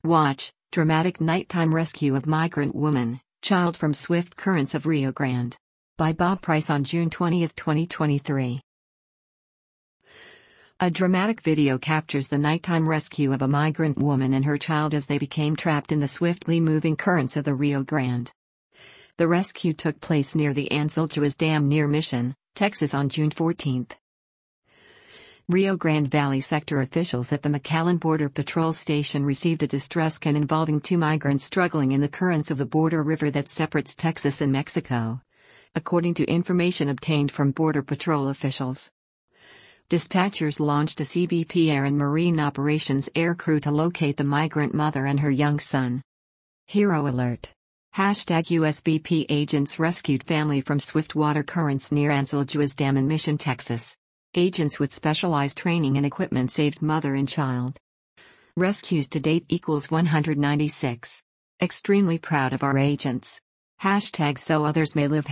Watch, dramatic nighttime rescue of migrant woman, child from swift currents of Rio Grande. By Bob Price on June 20, 2023. A dramatic video captures the nighttime rescue of a migrant woman and her child as they became trapped in the swiftly moving currents of the Rio Grande. The rescue took place near the Ancilloas Dam near Mission, Texas on June 14. Rio Grande Valley sector officials at the McAllen Border Patrol Station received a distress call involving two migrants struggling in the currents of the border river that separates Texas and Mexico, according to information obtained from Border Patrol officials. Dispatchers launched a CBP Air and Marine Operations air crew to locate the migrant mother and her young son. Hero alert. #USBP agents rescued family from swift water currents near Ancilloas Dam in Mission, Texas. Agents with specialized training and equipment saved mother and child. Rescues to date equals 196. Extremely proud of our agents. #so others may live.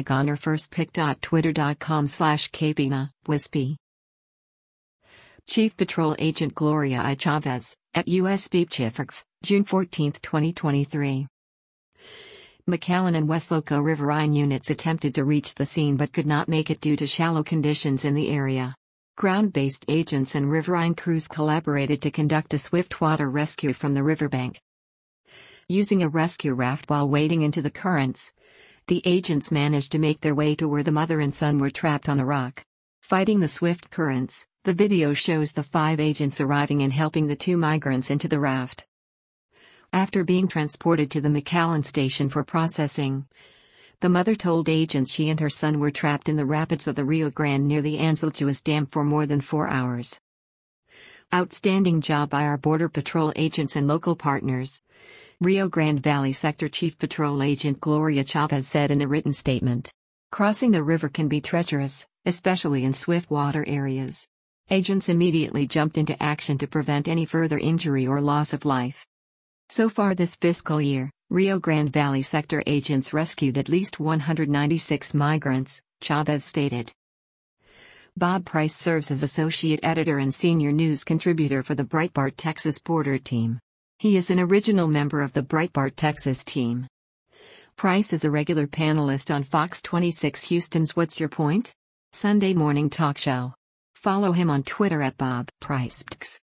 #honorfirstpick.twitter.com/kpina, Wispy. Chief Patrol Agent Gloria I. Chavez, at USB Chifrf, June 14, 2023. McAllen and Westloco riverine units attempted to reach the scene but could not make it due to shallow conditions in the area. Ground-based agents and riverine crews collaborated to conduct a swift water rescue from the riverbank. Using a rescue raft while wading into the currents, the agents managed to make their way to where the mother and son were trapped on a rock. Fighting the swift currents, the video shows the 5 agents arriving and helping the 2 migrants into the raft. After being transported to the McAllen station for processing, the mother told agents she and her son were trapped in the rapids of the Rio Grande near the Ancilloas Dam for more than 4 hours. Outstanding job by our Border Patrol agents and local partners, Rio Grande Valley Sector Chief Patrol Agent Gloria Chavez said in a written statement. Crossing the river can be treacherous, especially in swift water areas. Agents immediately jumped into action to prevent any further injury or loss of life. So far this fiscal year, Rio Grande Valley sector agents rescued at least 196 migrants, Chavez stated. Bob Price serves as associate editor and senior news contributor for the Breitbart Texas Border Team. He is an original member of the Breitbart Texas team. Price is a regular panelist on Fox 26 Houston's What's Your Point? Sunday morning talk show. Follow him on Twitter at Bob Price.